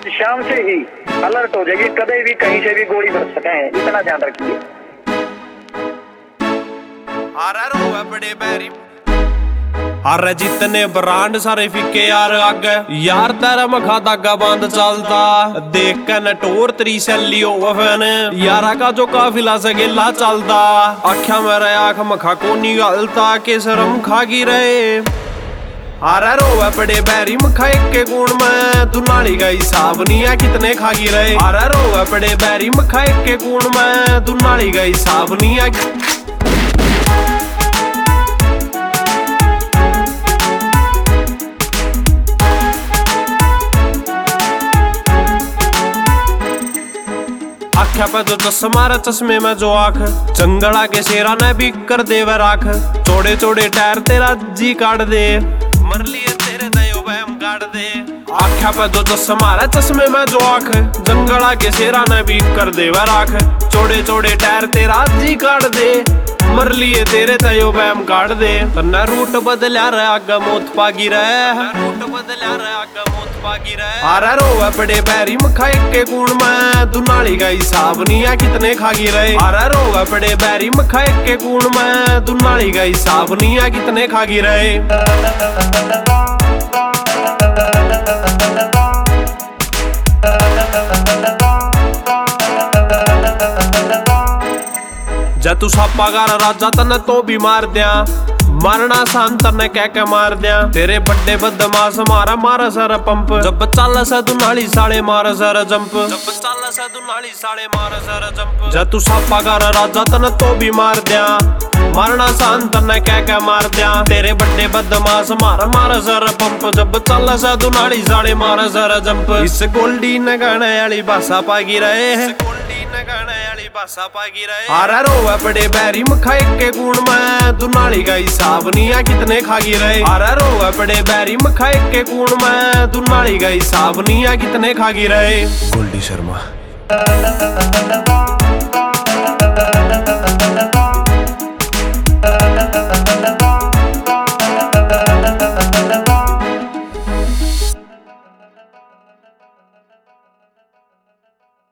आज शाम से ही अलर्ट हो जाइए, कभी भी कहीं से भी गोली बरस सके, इतना ध्यान रखिए। बड़े बैरी अरे जितने ब्रांड सारे फिके यार आगे यार तेरा मखा धागा बंद चलता देख के नटोर तरी सैली ओवन यारा का जो काफिला से गिला चलता आख्या मेरा आंख मखा को निगलता के शर्म खागी रहे। अरे रोवे बड़े बैरी मखा एक के गुण में तू नाली का हिसाब नहीं है कितने खागी रहे। अरे रोवे बड़े बैरी मखा एक के गुण में तू नाली का हिसाब नहीं है। आख्या पे जो चश्मा रे चश्मे में जो आंख जंगला के शेरा ने भी कर दे वे राख चौड़े चौड़े टायर तेरा जी काट दे मर लिए तेरे दयो बहम काट दे। आख्या पे जो चश्मा रे चश्मे में जो आंख जंगला के शेरा ने भी कर दे वे राख चौड़े चौड़े टायर तेरा जी काट दे मर लिए तेरे तयो बहम काट दे। तन्ना रूट बदल्या रे आगा मौत पागी रहे रूट बदल्या रे आगा मौत पागी रहे। अरे रोवे बड़े बैरी मखा एक के गुण में तू नाली का हिसाब नहीं है कितने खागी रहे। अरे रोवे बड़े बैरी मखा एक के गुण में तू नाली का हिसाब नहीं है कितने खागी रहे। जब तू सापा गार राजा तने तो भी मार दिया मारना सान तने कह के मार दिया तेरे बड्डे बदमाश मारा मारा सारा पंप जब चल से तू नाली साले मारा सारा जंप जब चल से तू नाली साले मारा सारा जंप। जब तू सापा गार राजा तने तो भी मार दिया मारना सान तने कह के मार दिया तेरे बड्डे बदमाश मारा मारा सारा पंप जब चल से तू नाली साले मारा सारा जंप। इस गोल्डी ने गाने वाली भाषा पागी रहे अरे रोवे बड़े बैरी मखा एक के गुण में तू नाली का हिसाब नहीं है कितने खागी रहे। अरे रोवे बड़े बैरी मखा एक के गुण में तू नाली का हिसाब नहीं है कितने खागी रहे। गोल्डी शर्मा।